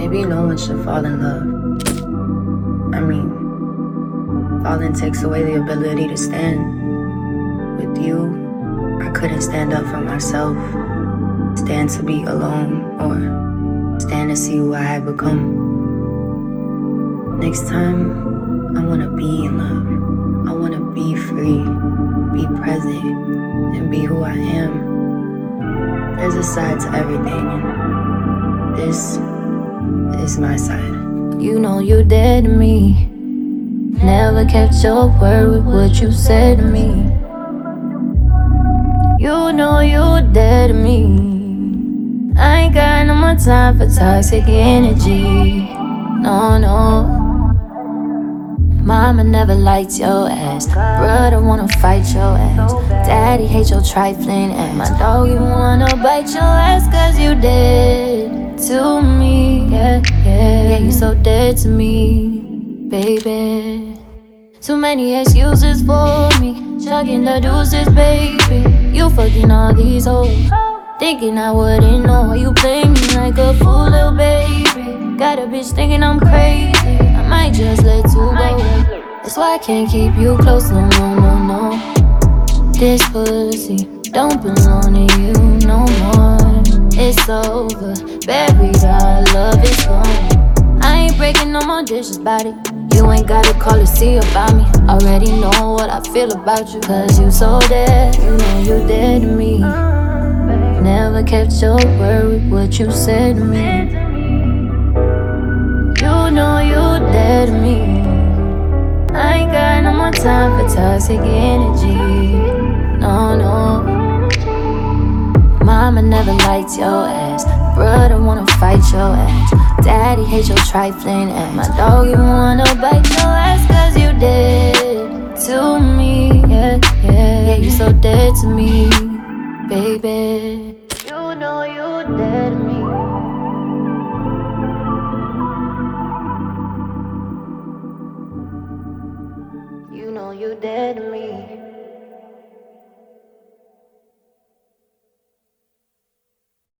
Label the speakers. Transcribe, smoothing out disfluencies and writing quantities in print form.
Speaker 1: Maybe no one should fall in love. I mean, falling takes away the ability to stand. With you, I couldn't stand up for myself, stand to be alone, or stand to see who I had become. Next time, I wanna be in love. I wanna be free, be present, and be who I am. There's a side to everything, and this is my side.
Speaker 2: You know you dead to me. Never kept your word with what you said to me. You know you dead to me. I ain't got no more time for toxic energy. No, no. Mama never liked your ass. Brother wanna fight your ass. Daddy hate your trifling ass. My dog even wanna bite your ass cause you dead to me. Yeah, yeah, yeah, you so dead to me, baby. Too many excuses for me. Chugging the deuces, baby. You fucking all these hoes. Thinking I wouldn't know. You play me like a fool, little baby. Got a bitch thinking I'm crazy. I might just let you go. That's why I can't keep you close, no, no, no, no. This pussy don't belong to you no more. It's over, buried, our love is gone. I ain't breaking no more dishes about it. You ain't gotta call to see about me. Already know what I feel about you. Cause you so dead, you know you dead to me. Never kept your word with what you said to me. You know you dead to me. I ain't got no more time for toxic energy. No, no. Mama never liked your ass. Brother wanna fight your ass. Daddy hate your trifling ass. My dog even wanna bite your ass cause you dead to me. Yeah, yeah, yeah, you so dead to me, baby. You know you dead to me. You know you dead to me.